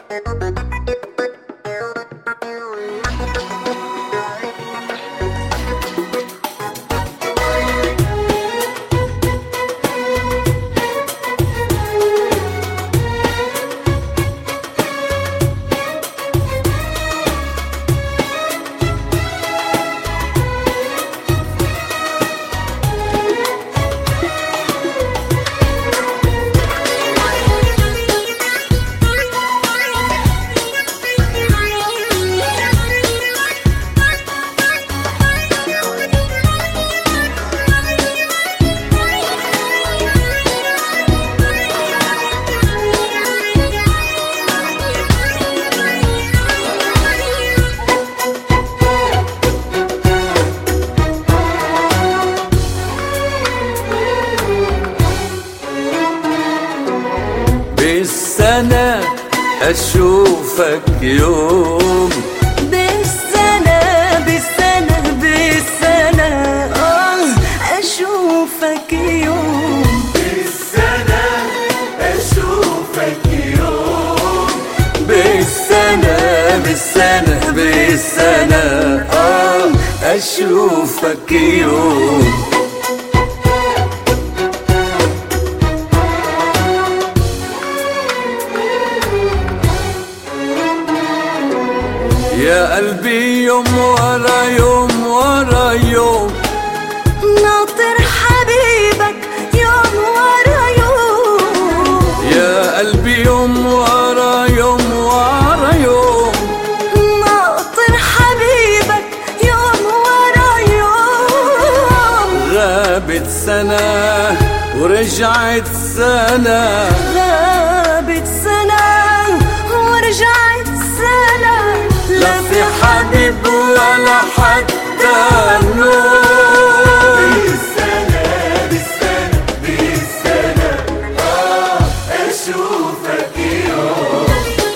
بالسنة أشوفك يوم، بالسنة بالسنة بالسنة أشوفك يوم، بالسنة أشوفك يوم، بالسنة بالسنة بالسنة أشوفك يوم. يا قلبي يوم ورا يوم ورا يوم ناطر حبيبك يوم ورا يوم، يا قلبي يوم ورا يوم ورا يوم ناطر حبيبك يوم ورا يوم. غابت سنة ورجعت سنة، غابت سنة ورجعت سنة، لا في حبيب ولا حتى نور. بالسنة بالسنة بالسنة أشوفك يوم.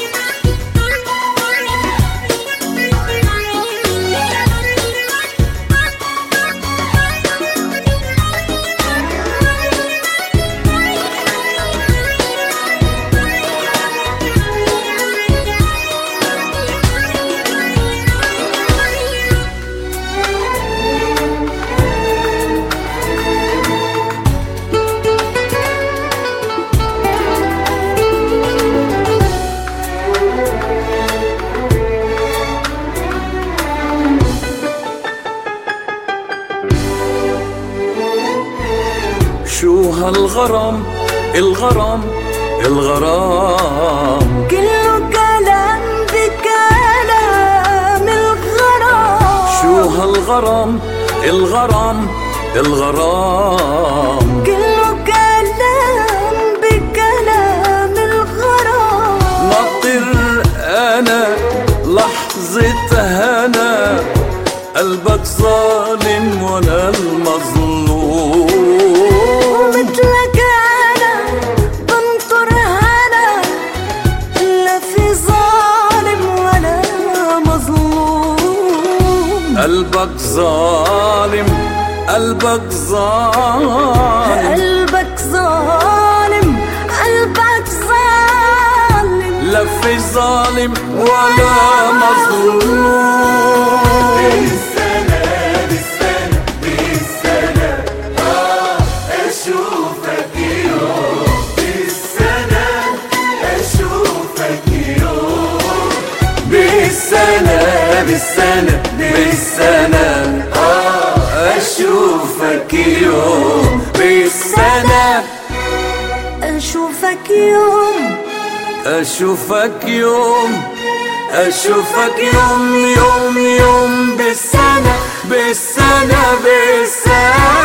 شو هالغرام الغرام الغرام، كله كلام بكلام الغرام. شو هالغرام الغرام الغرام، كله كلام بكلام الغرام. ناطر أنا لحظة هنا، قلبك ظالم وأنا المظلوم. مثلك أنا بنطر هنا، لا في ظالم ولا مظلوم. قلبك ظالم قلبك ظالم، قلبك ظالم قلبك ظالم، لا في ظالم ولا مظلوم. بالسنة بالسنة بالسنة أشوفك يوم، بالسنة أشوفك يوم، بالسنة بالسنة بالسنة أشوفك يوم، بالسنة أشوفك يوم، أشوفك يوم، أشوفك يوم يوم يوم، بالسنة بالسنة بالسنة